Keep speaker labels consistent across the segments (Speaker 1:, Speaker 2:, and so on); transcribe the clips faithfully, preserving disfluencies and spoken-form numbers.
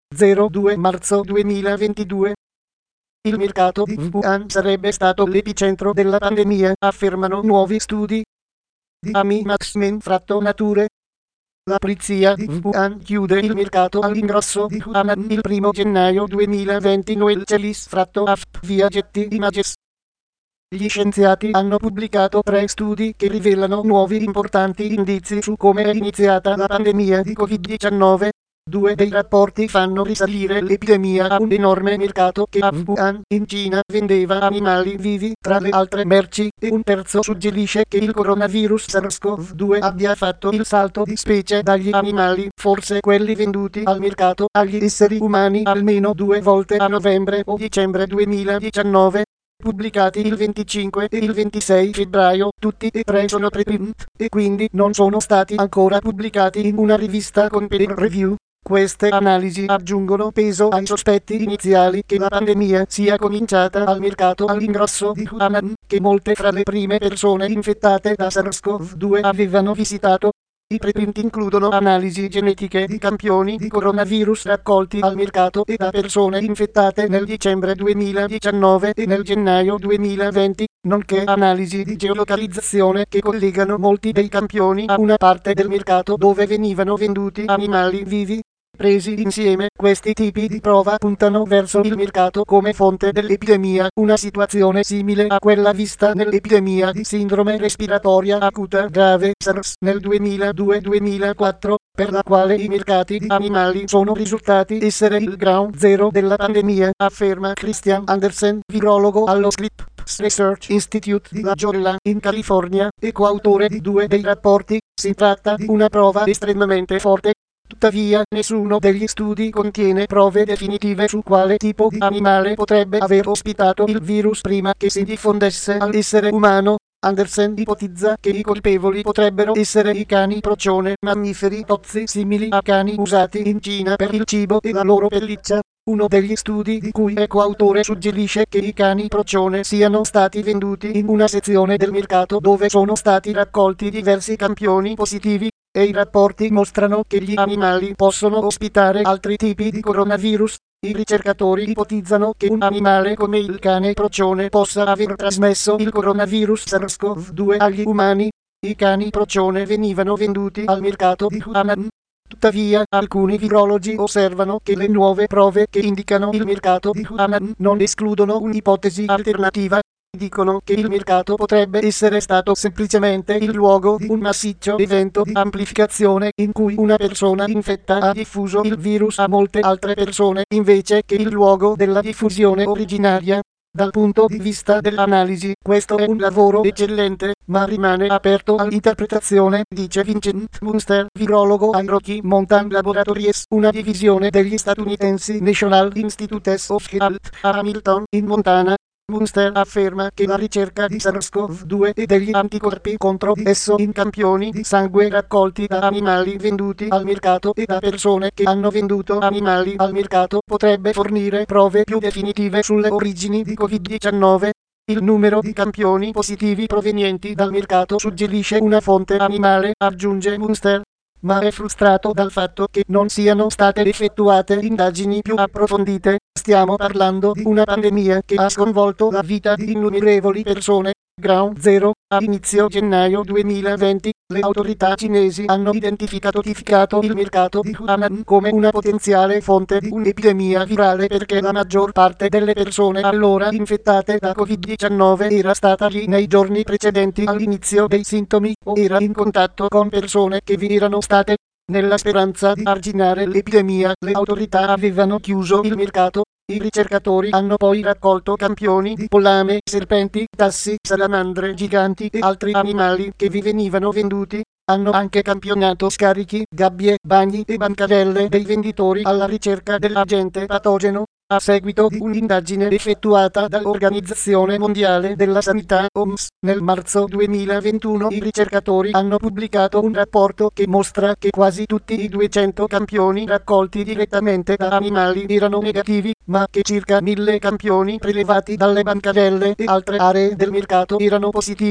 Speaker 1: zero due marzo duemilaventidue. Il mercato di Wuhan sarebbe stato l'epicentro della pandemia, affermano nuovi studi. Ami Maxmen Fratto Nature. La polizia di Wuhan chiude il mercato all'ingrosso di Wuhan il primo gennaio duemilaventi. Noel Celis Fratto Aft via Getty Images. Gli scienziati hanno pubblicato tre studi che rivelano nuovi importanti indizi su come è iniziata la pandemia di Covid diciannove. Due dei rapporti fanno risalire l'epidemia a un enorme mercato che a Wuhan, in Cina, vendeva animali vivi tra le altre merci, e un terzo suggerisce che il coronavirus SARS-CoV due abbia fatto il salto di specie dagli animali, forse quelli venduti al mercato, agli esseri umani almeno due volte a novembre o dicembre duemiladiciannove. Pubblicati il venticinque e il ventisei febbraio, tutti e tre sono preprint, e quindi non sono stati ancora pubblicati in una rivista con peer review. Queste analisi aggiungono peso ai sospetti iniziali che la pandemia sia cominciata al mercato all'ingrosso di Wuhan, che molte fra le prime persone infettate da SARS-CoV due avevano visitato. I preprint includono analisi genetiche di campioni di coronavirus raccolti al mercato e da persone infettate nel dicembre duemiladiciannove e nel gennaio duemilaventi, nonché analisi di geolocalizzazione che collegano molti dei campioni a una parte del mercato dove venivano venduti animali vivi. Presi insieme, questi tipi di prova puntano verso il mercato come fonte dell'epidemia, una situazione simile a quella vista nell'epidemia di sindrome respiratoria acuta grave SARS nel duemiladue duemilaquattro, per la quale i mercati di animali sono risultati essere il ground zero della pandemia, afferma Christian Andersen, virologo allo Scripps Research Institute di La Jolla, in California, e coautore di due dei rapporti. Si tratta di una prova estremamente forte. Tuttavia, nessuno degli studi contiene prove definitive su quale tipo di animale potrebbe aver ospitato il virus prima che si diffondesse all'essere umano. Andersen ipotizza che i colpevoli potrebbero essere i cani procione, mammiferi tozzi simili a cani usati in Cina per il cibo e la loro pelliccia. Uno degli studi di cui è coautore suggerisce che i cani procione siano stati venduti in una sezione del mercato dove sono stati raccolti diversi campioni positivi, e i rapporti mostrano che gli animali possono ospitare altri tipi di coronavirus. I ricercatori ipotizzano che un animale come il cane procione possa aver trasmesso il coronavirus SARS-CoV due agli umani. I cani procione venivano venduti al mercato di Wuhan. Tuttavia, alcuni virologi osservano che le nuove prove che indicano il mercato di Wuhan non escludono un'ipotesi alternativa. Dicono che il mercato potrebbe essere stato semplicemente il luogo di un massiccio evento di amplificazione in cui una persona infetta ha diffuso il virus a molte altre persone invece che il luogo della diffusione originaria. Dal punto di vista dell'analisi, questo è un lavoro eccellente, ma rimane aperto all'interpretazione, dice Vincent Munster, virologo ai Rocky Mountain Laboratories, una divisione degli statunitensi National Institutes of Health a Hamilton, in Montana. Munster afferma che la ricerca di SARS-CoV due e degli anticorpi contro di esso in campioni di sangue raccolti da animali venduti al mercato e da persone che hanno venduto animali al mercato potrebbe fornire prove più definitive sulle origini di Covid diciannove. Il numero di campioni positivi provenienti dal mercato suggerisce una fonte animale, aggiunge Munster, ma è frustrato dal fatto che non siano state effettuate indagini più approfondite. Stiamo parlando di una pandemia che ha sconvolto la vita di innumerevoli persone. Ground Zero. A inizio gennaio duemilaventi, le autorità cinesi hanno identificato il mercato di Wuhan come una potenziale fonte di un'epidemia virale perché la maggior parte delle persone allora infettate da Covid diciannove era stata lì nei giorni precedenti all'inizio dei sintomi o era in contatto con persone che vi erano state. Nella speranza di arginare l'epidemia, le autorità avevano chiuso il mercato. I ricercatori hanno poi raccolto campioni di pollame, serpenti, tassi, salamandre giganti e altri animali che vi venivano venduti. Hanno anche campionato scarichi, gabbie, bagni e bancarelle dei venditori alla ricerca dell'agente patogeno. A seguito di un'indagine effettuata dall'Organizzazione Mondiale della Sanità O M S, nel marzo duemilaventuno i ricercatori hanno pubblicato un rapporto che mostra che quasi tutti i duecento campioni raccolti direttamente da animali erano negativi, ma che circa mille campioni prelevati dalle bancarelle e altre aree del mercato erano positivi.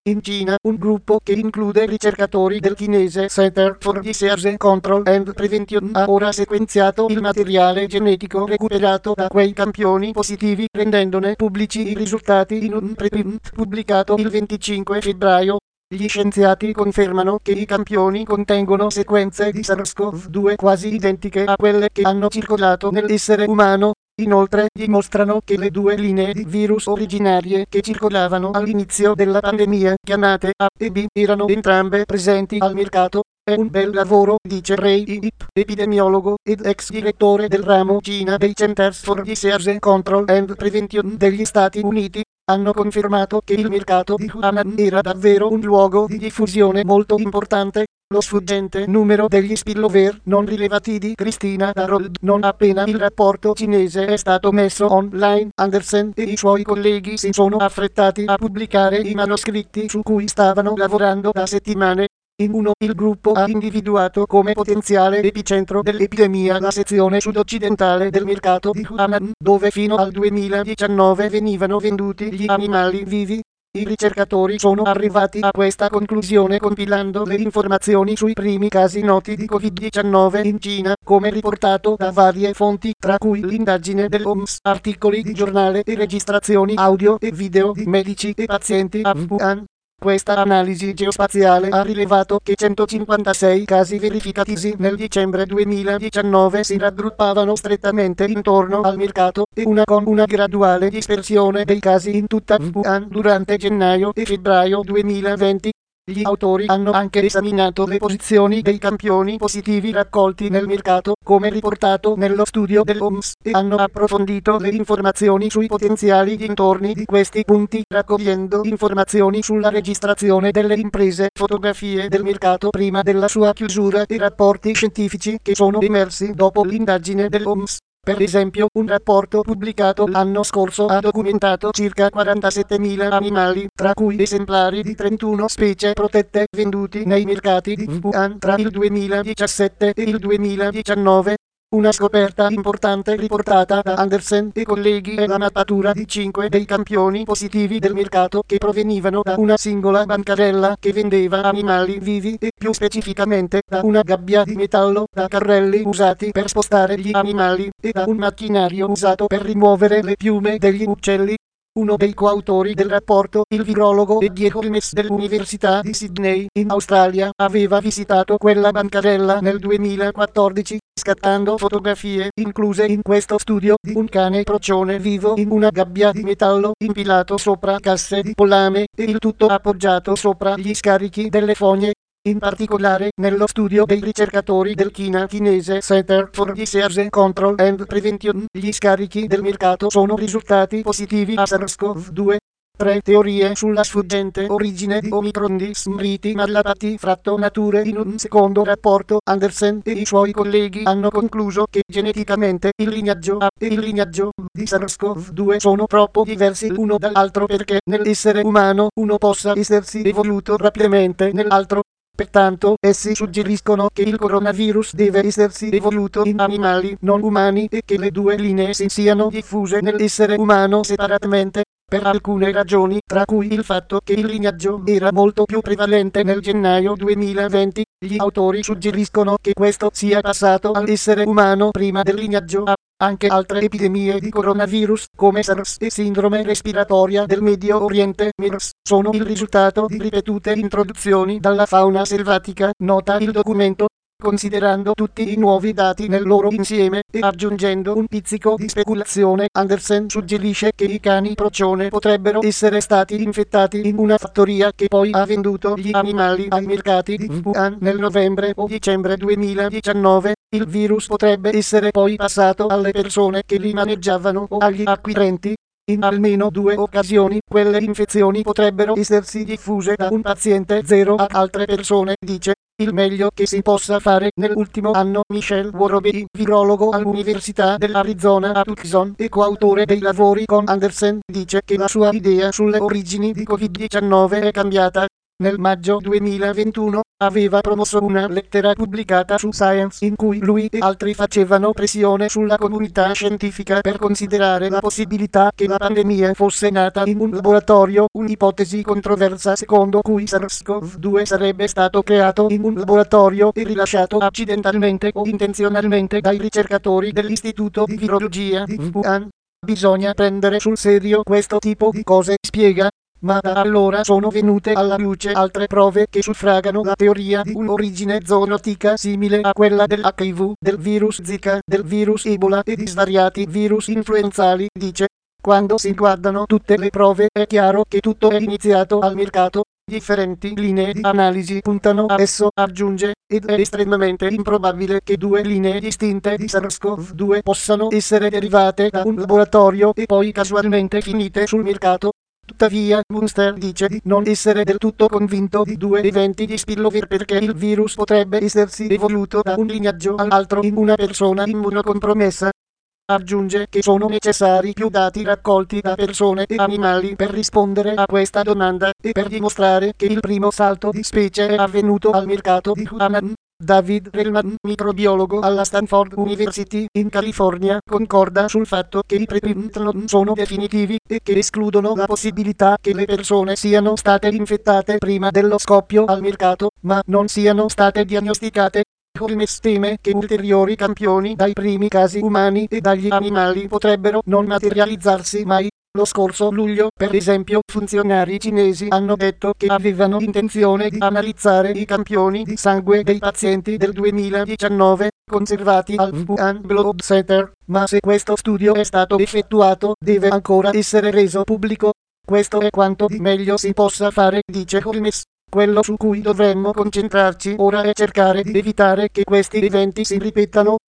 Speaker 1: In Cina, un gruppo che include ricercatori del cinese Center for Disease Control and Prevention ha ora sequenziato il materiale genetico recuperato da quei campioni positivi, rendendone pubblici i risultati in un preprint pubblicato il venticinque febbraio. Gli scienziati confermano che i campioni contengono sequenze di SARS-CoV due quasi identiche a quelle che hanno circolato nell'essere umano. Inoltre dimostrano che le due linee di virus originarie che circolavano all'inizio della pandemia, chiamate A e B, erano entrambe presenti al mercato. È un bel lavoro, dice Ray Ip, epidemiologo ed ex direttore del ramo Cina dei Centers for Disease Control and Prevention degli Stati Uniti. Hanno confermato che il mercato di Wuhan era davvero un luogo di diffusione molto importante. Lo sfuggente numero degli spillover non rilevati di Christina Darold. Non appena il rapporto cinese è stato messo online, Andersen e i suoi colleghi si sono affrettati a pubblicare i manoscritti su cui stavano lavorando da settimane. In uno, il gruppo ha individuato come potenziale epicentro dell'epidemia la sezione sud-occidentale del mercato di Wuhan, dove fino al duemiladiciannove venivano venduti gli animali vivi. I ricercatori sono arrivati a questa conclusione compilando le informazioni sui primi casi noti di covid diciannove in Cina, come riportato da varie fonti, tra cui l'indagine dell'O M S, articoli di giornale e registrazioni audio e video di medici e pazienti a Wuhan. Questa analisi geospaziale ha rilevato che centocinquantasei casi verificatisi nel dicembre duemiladiciannove si raggruppavano strettamente intorno al mercato e una con una graduale dispersione dei casi in tutta Wuhan durante gennaio e febbraio duemilaventi. Gli autori hanno anche esaminato le posizioni dei campioni positivi raccolti nel mercato, come riportato nello studio dell'O M S, e hanno approfondito le informazioni sui potenziali dintorni di questi punti, raccogliendo informazioni sulla registrazione delle imprese, fotografie del mercato prima della sua chiusura e rapporti scientifici che sono emersi dopo l'indagine dell'O M S. Per esempio, un rapporto pubblicato l'anno scorso ha documentato circa quarantasettemila animali, tra cui esemplari di trentuno specie protette, venduti nei mercati di Wuhan tra il duemiladiciassette e il duemiladiciannove. Una scoperta importante riportata da Andersen e colleghi è la mappatura di cinque dei campioni positivi del mercato che provenivano da una singola bancarella che vendeva animali vivi e più specificamente da una gabbia di metallo, da carrelli usati per spostare gli animali e da un macchinario usato per rimuovere le piume degli uccelli. Uno dei coautori del rapporto, il virologo Eddie Holmes dell'Università di Sydney, in Australia, aveva visitato quella bancarella nel duemilaquattordici, scattando fotografie incluse in questo studio di un cane procione vivo in una gabbia di metallo impilato sopra casse di pollame e il tutto appoggiato sopra gli scarichi delle fogne. In particolare, nello studio dei ricercatori del China cinese Center for Disease Control and Prevention, gli scarichi del mercato sono risultati positivi a SARS-CoV due. Tre teorie sulla sfuggente origine di Omicron di Smriti Mallapaty fratto nature. In un secondo rapporto, Andersen e i suoi colleghi hanno concluso che geneticamente il lignaggio A e il lignaggio B di SARS-CoV due sono troppo diversi l'uno dall'altro perché nell'essere umano uno possa essersi evoluto rapidamente nell'altro. Pertanto, essi suggeriscono che il coronavirus deve essersi evoluto in animali non umani e che le due linee si siano diffuse nell'essere umano separatamente. Per alcune ragioni, tra cui il fatto che il lignaggio era molto più prevalente nel gennaio duemilaventi, gli autori suggeriscono che questo sia passato all'essere umano prima del lignaggio A. Anche altre epidemie di coronavirus, come SARS e sindrome respiratoria del Medio Oriente MERS, sono il risultato di ripetute introduzioni dalla fauna selvatica, nota il documento. Considerando tutti i nuovi dati nel loro insieme e aggiungendo un pizzico di speculazione, Andersen suggerisce che i cani procione potrebbero essere stati infettati in una fattoria che poi ha venduto gli animali ai mercati di Wuhan nel novembre o dicembre duemiladiciannove. Il virus potrebbe essere poi passato alle persone che li maneggiavano o agli acquirenti. In almeno due occasioni, quelle infezioni potrebbero essersi diffuse da un paziente zero ad altre persone, dice. Il meglio che si possa fare nell'ultimo anno. Michel Worobey, virologo all'Università dell'Arizona a Tucson e coautore dei lavori con Andersen, dice che la sua idea sulle origini di covid diciannove è cambiata. nel maggio duemilaventuno, aveva promosso una lettera pubblicata su Science in cui lui e altri facevano pressione sulla comunità scientifica per considerare la possibilità che la pandemia fosse nata in un laboratorio, un'ipotesi controversa secondo cui SARS-CoV due sarebbe stato creato in un laboratorio e rilasciato accidentalmente o intenzionalmente dai ricercatori dell'Istituto di Virologia di Wuhan. Bisogna prendere sul serio questo tipo di cose, spiega. Ma da allora sono venute alla luce altre prove che suffragano la teoria di un'origine zoonotica simile a quella dell'H I V, del virus Zika, del virus Ebola e di svariati virus influenzali, dice. Quando si guardano tutte le prove è chiaro che tutto è iniziato al mercato. Differenti linee di analisi puntano a esso, aggiunge, ed è estremamente improbabile che due linee distinte di SARS-CoV due possano essere derivate da un laboratorio e poi casualmente finite sul mercato. Tuttavia, Munster dice di non essere del tutto convinto di due eventi di spillover perché il virus potrebbe essersi evoluto da un lignaggio all'altro in una persona immunocompromessa. Aggiunge che sono necessari più dati raccolti da persone e animali per rispondere a questa domanda e per dimostrare che il primo salto di specie è avvenuto al mercato di Wuhan. David Relman, microbiologo alla Stanford University in California, concorda sul fatto che i preprint non sono definitivi e che escludono la possibilità che le persone siano state infettate prima dello scoppio al mercato, ma non siano state diagnosticate. Holmes teme che ulteriori campioni dai primi casi umani e dagli animali potrebbero non materializzarsi mai. Lo scorso luglio, per esempio, funzionari cinesi hanno detto che avevano intenzione di analizzare i campioni di sangue dei pazienti del duemiladiciannove, conservati al Wuhan Blood Center, ma se questo studio è stato effettuato, deve ancora essere reso pubblico. Questo è quanto di meglio si possa fare, dice Holmes. Quello su cui dovremmo concentrarci ora è cercare di evitare che questi eventi si ripetano.